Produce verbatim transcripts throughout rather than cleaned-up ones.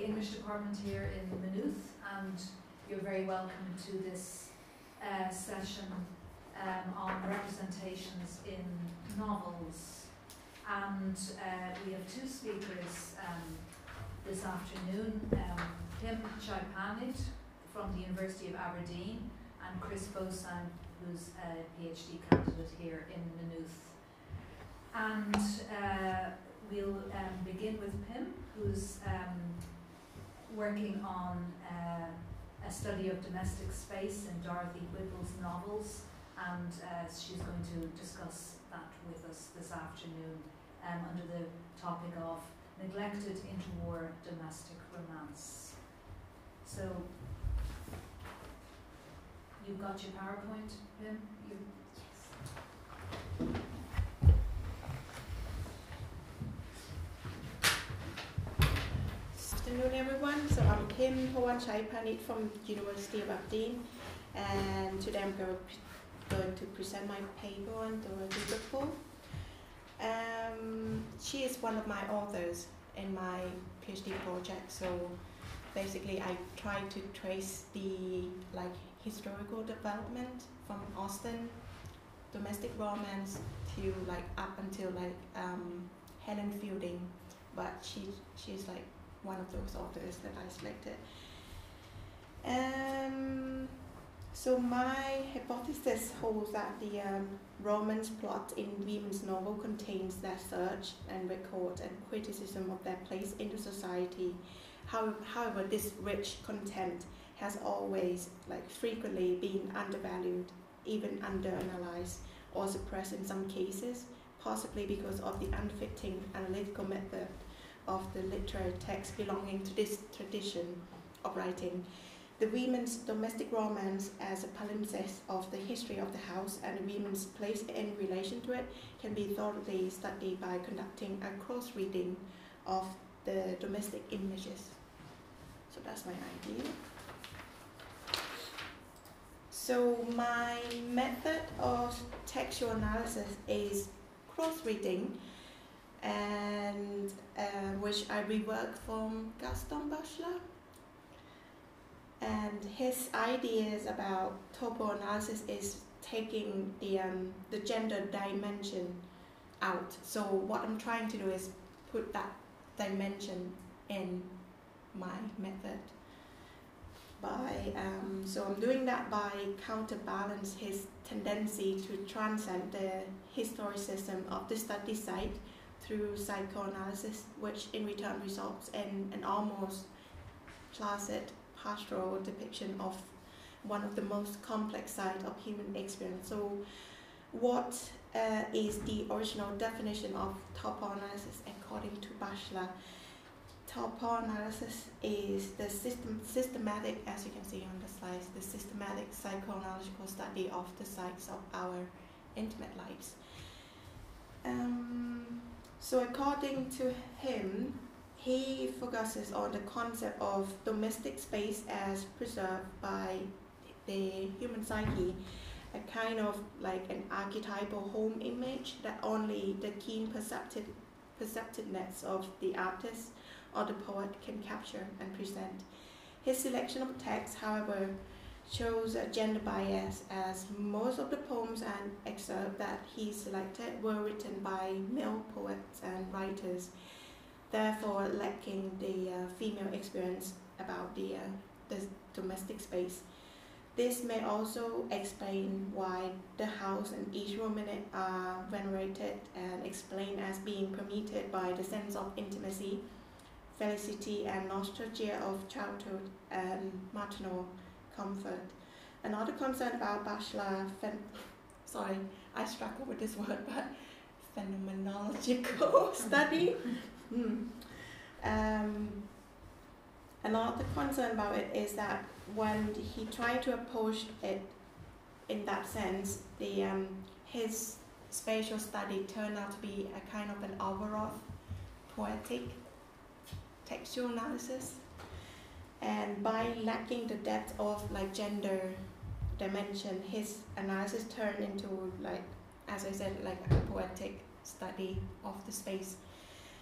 English department here in Maynooth, and you're very welcome to this uh, session um, on representations in novels. And uh, we have two speakers um, this afternoon, um, Pim Chaipanid from the University of Aberdeen and Chris Bosan, who's a PhD candidate here in Maynooth. And uh, we'll um, begin with Pim, who's um, working on uh, a study of domestic space in Dorothy Whipple's novels, and uh, she's going to discuss that with us this afternoon um, under the topic of neglected interwar domestic romance. So, you've got your PowerPoint, Pim? You yes. Good afternoon, everyone. So I'm Pim Chaipanid from University of Aberdeen, and today I'm going to, going to present my paper on Dorothy Whipple. Um, she is one of my authors in my PhD project. So basically, I try to trace the like historical development from Austen domestic romance to like up until like um, Helen Fielding, but she she's like one of those authors that I selected. Um, so my hypothesis holds that the um, romance plot in women's novel contains their search and record and criticism of their place in the society. How, however, this rich content has always, like frequently, been undervalued, even underanalyzed or suppressed in some cases, possibly because of the unfitting analytical method of the literary text belonging to this tradition of writing. The women's domestic romance as a palimpsest of the history of the house and the women's place in relation to it can be thoroughly studied by conducting a cross-reading of the domestic images. So that's my idea. So my method of textual analysis is cross-reading, and uh, which I rework from Gaston Bachelard. And his ideas about topo analysis is taking the um, the gender dimension out. So what I'm trying to do is put that dimension in my method. By um, so I'm doing that by counterbalance his tendency to transcend the historicism of the study site through psychoanalysis, which in return results in an almost placid pastoral depiction of one of the most complex sides of human experience. So what uh, is the original definition of topoanalysis according to Bachelard? Topoanalysis is the system, systematic, as you can see on the slides, the systematic psychoanalytical study of the sites of our intimate lives. Um, So according to him, he focuses on the concept of domestic space as preserved by the human psyche, a kind of like an archetypal home image that only the keen perceptive, perceptiveness of the artist or the poet can capture and present. His selection of texts, however, shows a gender bias, as most of the poems and excerpts that he selected were written by male poets and writers, therefore lacking the uh, female experience about the, uh, the domestic space. This may also explain why the house and each room in it are venerated and explained as being permeated by the sense of intimacy, felicity and nostalgia of childhood and maternal comfort. Another concern about Bachelard, sorry, I struggle with this word, but phenomenological study. Mm. Um, another concern about it is that when he tried to approach it in that sense, the um, his spatial study turned out to be a kind of an overall poetic textual analysis. And by lacking the depth of like gender dimension, his analysis turned into, like, as I said, like a poetic study of the space.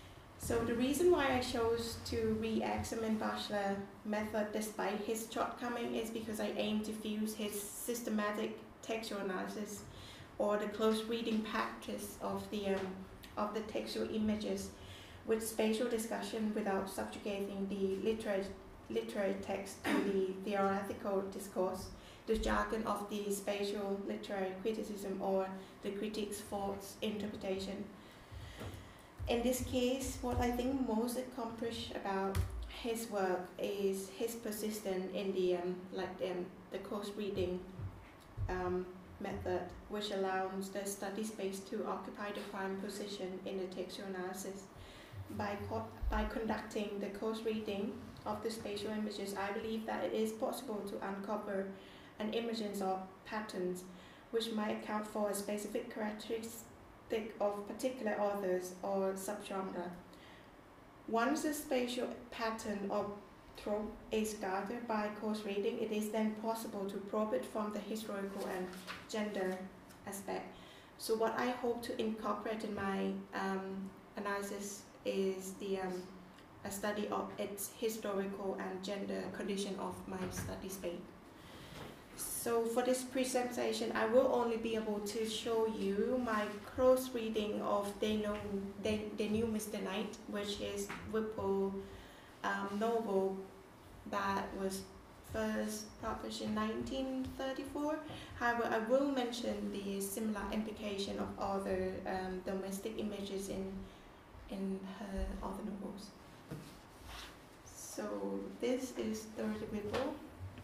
So the reason why I chose to re-examine Batchelor's method despite his shortcoming is because I aim to fuse his systematic textual analysis or the close reading practice of the um, of the textual images with spatial discussion without subjugating the literary literary text to the theoretical discourse, the jargon of the spatial literary criticism or the critic's false interpretation. In this case, what I think most accomplished about his work is his persistence in the um, like um, the close reading um, method, which allows the study space to occupy the prime position in the textual analysis. By co by conducting the close reading of the spatial images, I believe that it is possible to uncover an emergence of patterns which might account for a specific characteristic of particular authors or subgenre. Once the spatial pattern or trope is gathered by close reading, it is then possible to probe it from the historical and gender aspect. So what I hope to incorporate in my um, analysis is the um, a study of its historical and gender condition of my study space. So for this presentation, I will only be able to show you my close reading of The, no, the, the New Mister Knight, which is Whipple um, novel that was first published in nineteen thirty-four. However, I will mention the similar implication of other um, domestic images in, in her other novels. So this is Dorothy Whipple.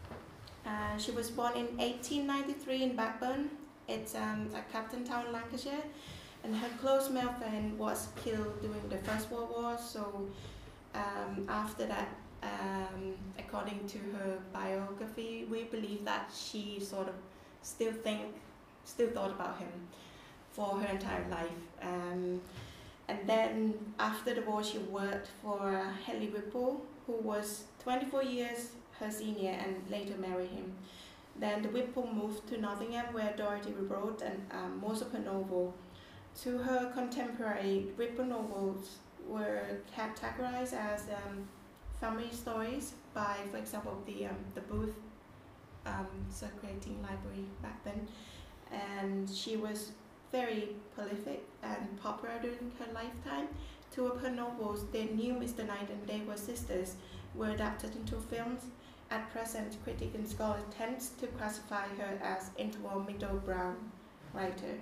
Uh, she was born in eighteen ninety-three in Blackburn. It's um, at Captain Town, Lancashire, and her close male friend was killed during the First World War. So um, after that, um, according to her biography, we believe that she sort of still think, still thought about him for her entire life. Um, and then after the war, she worked for Henry Whipple, who was twenty-four years her senior, and later married him. Then the Whipple moved to Nottingham, where Dorothy wrote and um, most of her novel. To her contemporary, Whipple novels were categorized as um, family stories by, for example, the um, the Booth um, circulating library back then. And she was very prolific and popular during her lifetime. Two of her novels, The New Mister Knight and They Were Sisters, were adapted into films. At present, critics and scholars tend to classify her as interwar middle brown writer.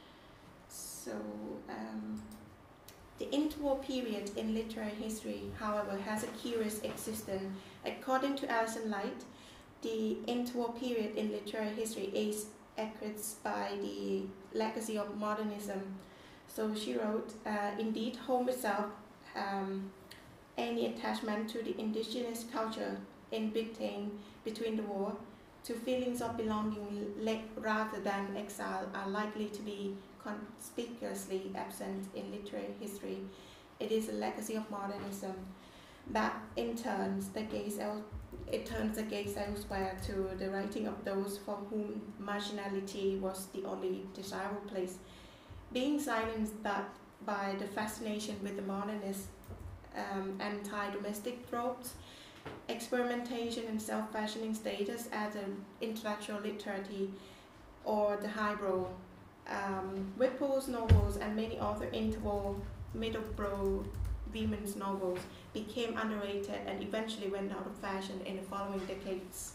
So, um, the interwar period in literary history, however, has a curious existence. According to Alison Light, the interwar period in literary history is echoed by the legacy of modernism. So she wrote, uh, indeed, home itself, um, any attachment to the indigenous culture in Britain between the war to feelings of belonging rather than exile are likely to be conspicuously absent in literary history. It is a legacy of modernism that in turn the gaze it turns the gaze elsewhere to the writing of those for whom marginality was the only desirable place, being silenced that by the fascination with the modernist um, anti-domestic tropes, experimentation and self-fashioning status as an intellectual literary or the highbrow. Um, Whipple's novels and many other interwar middlebrow women's novels became underrated and eventually went out of fashion in the following decades.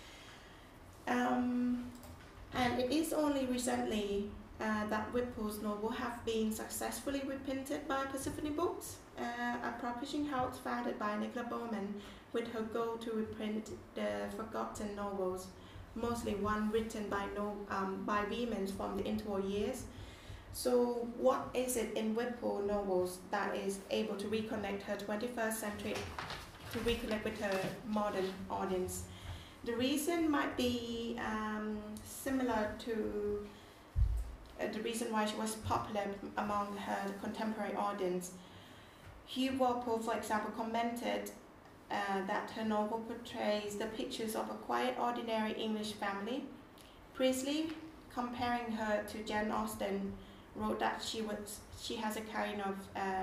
Um, and it is only recently uh, that Whipple's novels have been successfully reprinted by Persephone Books, uh, a publishing house founded by Nicola Bowman, with her goal to reprint the forgotten novels, mostly one written by no um, by women from the interwar years. So what is it in Whipple novels that is able to reconnect her twenty-first century, to reconnect with her modern audience? The reason might be um, similar to uh, the reason why she was popular among her contemporary audience. Hugh Walpole, for example, commented uh, that her novel portrays the pictures of a quiet, ordinary English family. Priestley, comparing her to Jane Austen, wrote that she was she has a kind of um,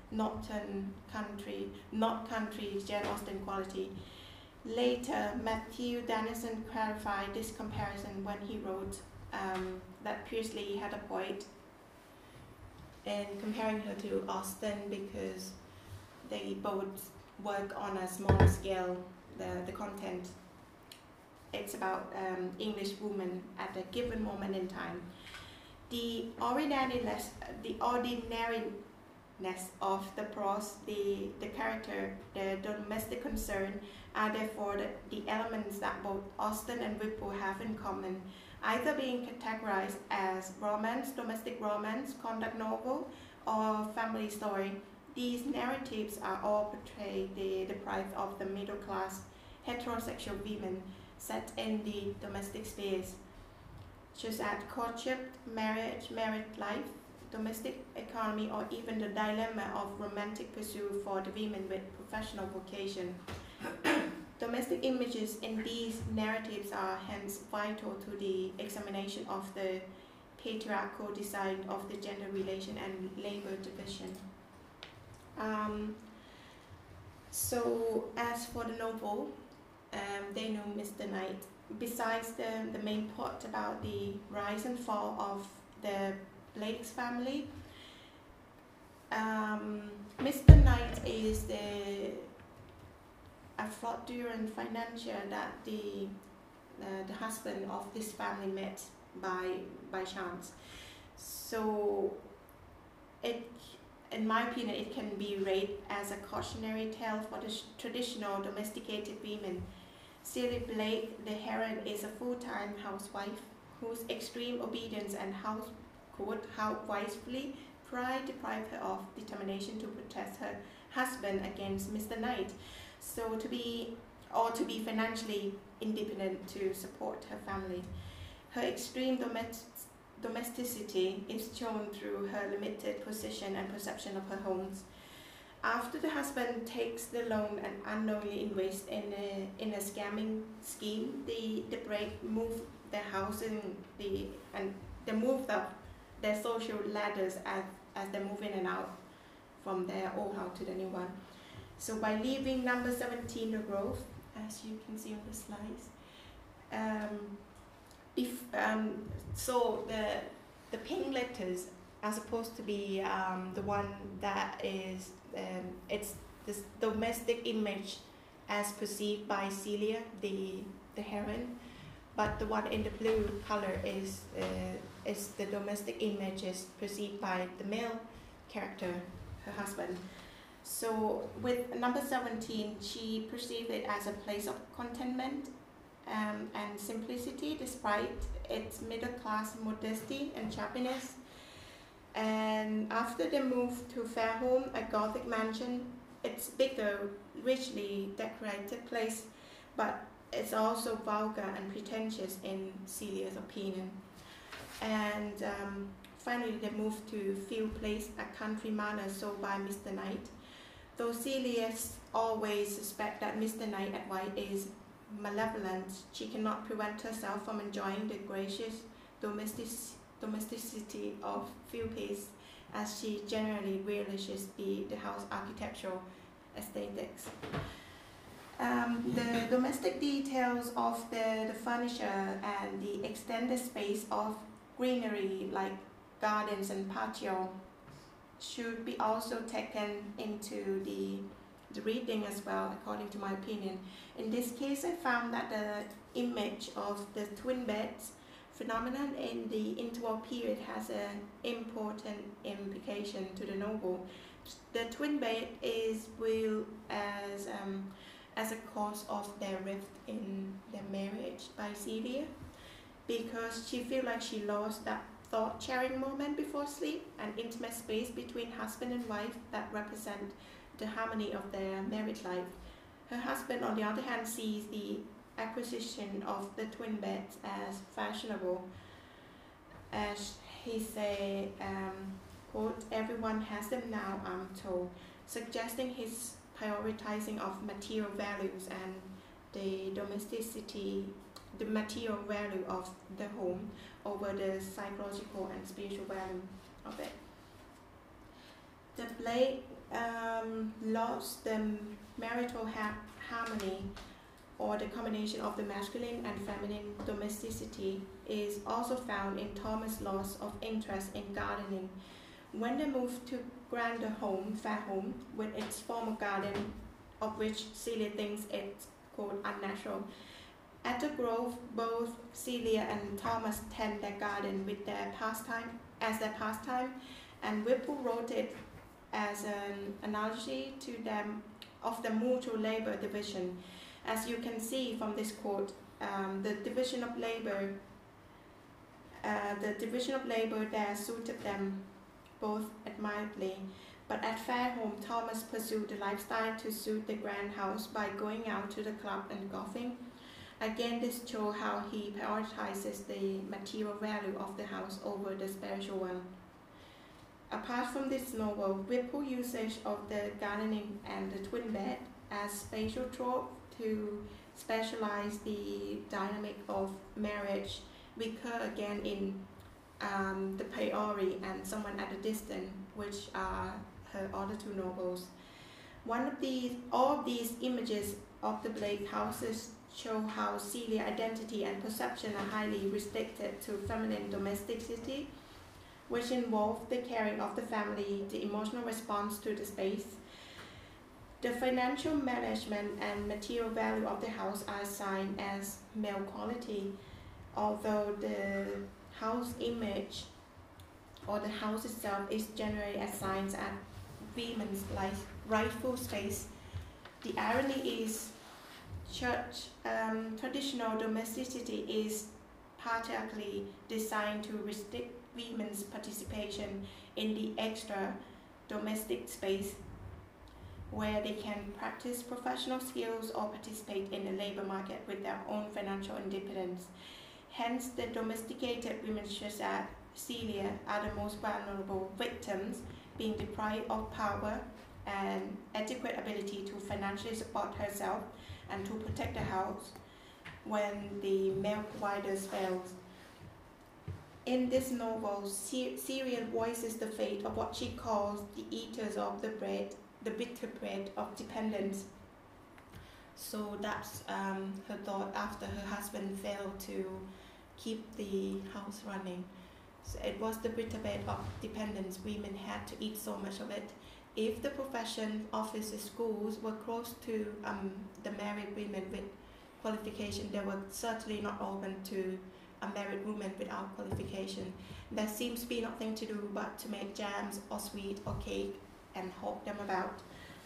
northern country, not country Jane Austen quality. Later, Matthew Dennison clarified this comparison when he wrote um, that Priestley had a point in comparing her to Austen because they both work on a smaller scale. The, the content, it's about um, English women at a given moment in time. The ordinariness, the ordinariness of the prose, the, the character, the domestic concern are therefore the, the elements that both Austen and Whipple have in common, either being categorized as romance, domestic romance, conduct novel, or family story. These narratives are all portray the deprived of the middle class heterosexual women set in the domestic spheres, such as courtship, marriage, married life, domestic economy, or even the dilemma of romantic pursuit for the women with professional vocation. Domestic images in these narratives are hence vital to the examination of the patriarchal design of the gender relation and labor division. Um, so as for the novel, um, They Know Mister Knight, besides the, the main plot about the rise and fall of the Blake's family, um, Mister Knight is the a fraudulent financier that the uh, the husband of this family met by by chance. So it, in my opinion, it can be read as a cautionary tale for the traditional domesticated women. Celia Blake, the heroine, is a full-time housewife whose extreme obedience and house quote, how wisely pride deprived her of determination to protect her husband against Mister Knight, so to be or to be financially independent to support her family. Her extreme domestic domesticity is shown through her limited position and perception of her homes. After the husband takes the loan and unknowingly invests in a in a scamming scheme, the the Blake move their house in the and they move up their social ladders as as they move in and out from their old house to the new one. So by leaving number seventeen the Grove, as you can see on the slides, um, if um, so the the pink letters are supposed to be um, the one that is um, it's this domestic image as perceived by Celia, the the heroine, but the one in the blue color is uh, is the domestic image is perceived by the male character, her husband. So with number seventeen, she perceived it as a place of contentment um, and simplicity despite its middle class modesty and shabbiness. And after they moved to Fairholme, a Gothic mansion, it's bigger, richly decorated place, but it's also vulgar and pretentious in Celia's opinion. And um, finally they moved to Field Place, a country manor sold by Mister Knight. Though Celia always suspects that Mister Knight at White is malevolent, she cannot prevent herself from enjoying the gracious domestic domesticity of Field Place, as she generally relishes the, the house architectural aesthetics. Um, the domestic details of the, the furniture and the extended space of greenery like gardens and patio should be also taken into the, the reading as well, according to my opinion. In this case, I found that the image of the twin beds phenomenon in the interwar period has an important implication to the novel. The twin bed is viewed as um, as a cause of their rift in their marriage by Celia, because she feels like she lost that thought-sharing moment before sleep, an intimate space between husband and wife that represent the harmony of their married life. Her husband, on the other hand, sees the acquisition of the twin beds as fashionable. As he say, um, quote, everyone has them now, I'm told, suggesting his prioritizing of material values and the domesticity, the material value of the home over the psychological and spiritual value of it. The Blake um, lost the marital ha- harmony, or the combination of the masculine and feminine domesticity, is also found in Thomas' loss of interest in gardening. When they moved to grander home, Fair Home, with its formal garden, of which Celia thinks it's quote unnatural. At the Grove, both Celia and Thomas tend their garden with their pastime as their pastime, and Whipple wrote it as an analogy to them of the mutual labor division. As you can see from this quote, um, the division of labor, uh, the division of labor there suited them both admirably. But at Fairholme, Thomas pursued the lifestyle to suit the grand house by going out to the club and golfing. Again, this shows how he prioritizes the material value of the house over the spiritual one. Apart from this novel, Whipple usage of the gardening and the twin bed as spatial trope to specialize the dynamic of marriage recur again in um, The Priori and Someone at a Distance, which are her other two novels. One of these, all of these images of the Blake houses show how Celia identity and perception are highly restricted to feminine domesticity, which involve the caring of the family, the emotional response to the space. The financial management and material value of the house are assigned as male quality, although the house image or the house itself is generally assigned as women's life, rightful space. The irony is church um, traditional domesticity is particularly designed to restrict women's participation in the extra domestic space, where they can practice professional skills or participate in the labor market with their own financial independence. Hence, the domesticated women such as Celia are the most vulnerable victims, being deprived of power and adequate ability to financially support herself and to protect the house when the male providers fail. In this novel, Celia voices the fate of what she calls the eaters of the bread, the bitter bread of dependence. So that's um, her thought after her husband failed to keep the house running. So it was the bitter bread of dependence. Women had to eat so much of it. If the profession, offices, schools were close to um, the married women with qualification, they were certainly not open to a married woman without qualification. There seems to be nothing to do but to make jams or sweet or cake and hawk them about.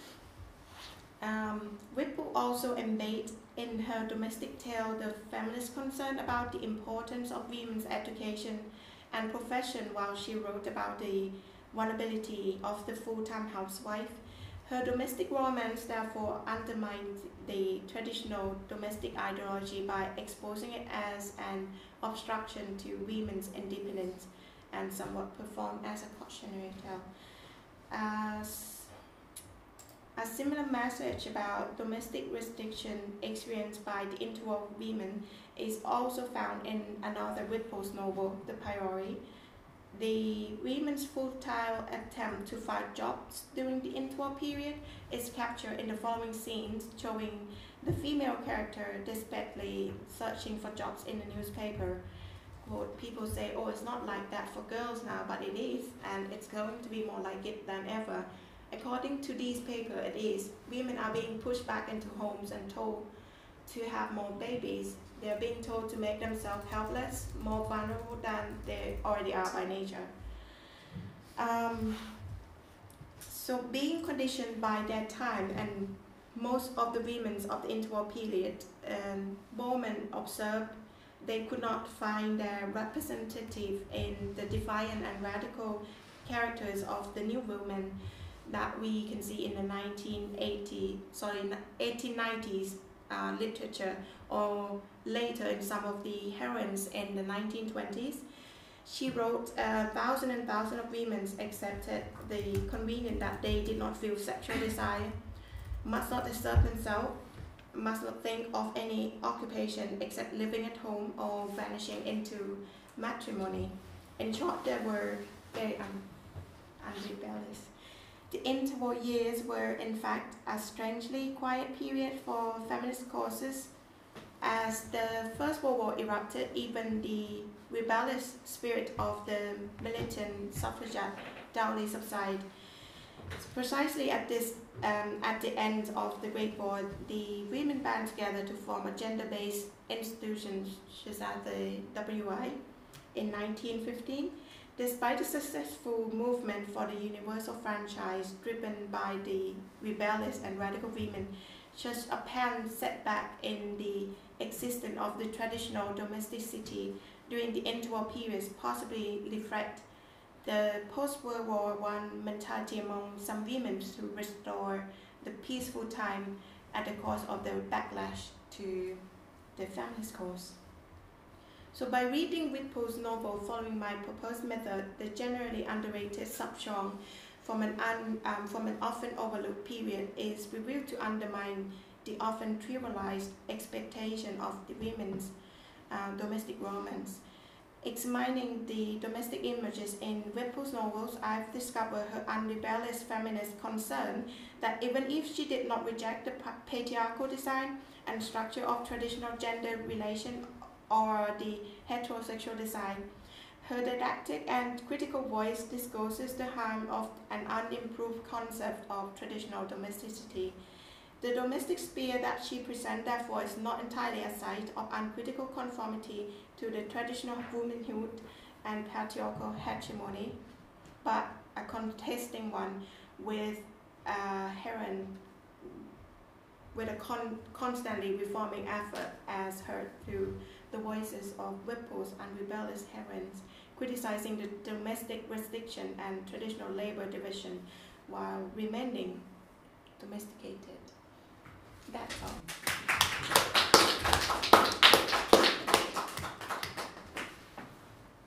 Um, Whipple also embodied in her domestic tale the feminist concern about the importance of women's education and profession, while she wrote about the vulnerability of the full-time housewife. Her domestic romance therefore undermined the traditional domestic ideology by exposing it as an obstruction to women's independence and somewhat performed as a cautionary tale. As a similar message about domestic restriction experienced by the interwar women is also found in another Whipple's novel, The Priori. The women's futile attempt to find jobs during the interwar period is captured in the following scenes, showing the female character desperately searching for jobs in the newspaper. Quote, people say, oh, it's not like that for girls now, but it is, and it's going to be more like it than ever. According to these papers, it is. Women are being pushed back into homes and told to have more babies. They are being told to make themselves helpless, more vulnerable than they already are by nature. Um, so being conditioned by their time, and most of the women of the interwar period, um, Bowman observed they could not find their representative in the defiant and radical characters of the new women that we can see in the nineteen eighty, sorry, eighteen nineties uh, literature, or later in some of the heroines in the nineteen twenties. She wrote, uh, thousands and thousands of women accepted the convenience that they did not feel sexual desire, must not disturb themselves, must not think of any occupation except living at home or vanishing into matrimony. In short, they were very un- unrebellious. The interwar years were in fact a strangely quiet period for feminist causes. As the First World War erupted, even the rebellious spirit of the militant suffragette doubly subsided. Precisely at this, um, at the end of the Great War, the women band together to form a gender-based institution, such as the W I, in nineteen fifteen. Despite the successful movement for the universal franchise driven by the rebellious and radical women, such apparent setback in the existence of the traditional domesticity during the interwar periods possibly reflect the post-World War One mentality among some women to restore the peaceful time at the cost of their backlash to the feminist cause. So by reading Whitpole's novel following my proposed method, the generally underrated subgenre from an, un, um, from an often overlooked period is revealed to undermine the often trivialized expectation of the women's uh, domestic romance. Examining the domestic images in Whitpole's novels, I've discovered her unrebellious feminist concern that even if she did not reject the patriarchal design and structure of traditional gender relation or the heterosexual design, her didactic and critical voice discloses the harm of an unimproved concept of traditional domesticity. The domestic sphere that she presents, therefore, is not entirely a site of uncritical conformity to the traditional womanhood and patriarchal hegemony, but a contesting one with a heroine, with a con constantly reforming effort as heard through the voices of Whitpole's and rebellious heroines, criticizing the domestic restriction and traditional labor division while remaining domesticated.